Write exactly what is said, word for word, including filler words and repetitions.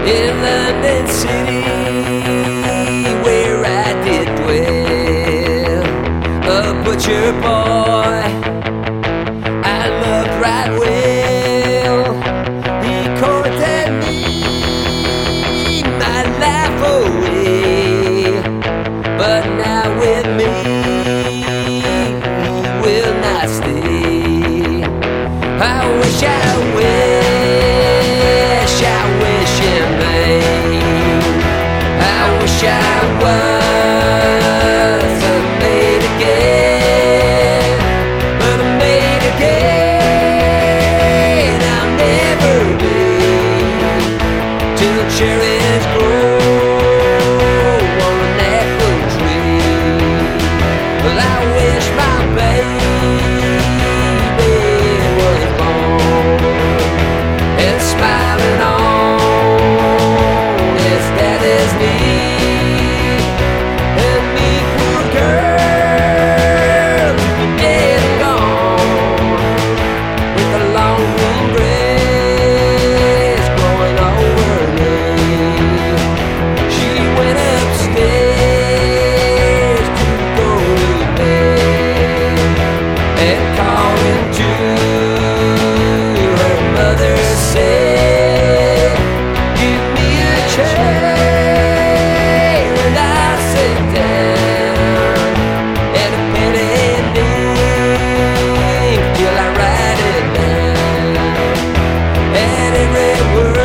in London City, where I did dwell, a butcher boy I loved right well. He courted me, my life away, but now with me he will not stay. I wish I wish, I wish in vain. I wish I was a maid again, but a maid again I'll never be, till cherries grow on an apple tree. Well, I wish my baby was born and smiling on his daddy's knee, and me poor girl who's dead and gone, with a long green grass growing over me. She went upstairs to go to bed and calling to her mother said, "Give me a chair and I'll sit down, and a pen and ink till I write it down, and every word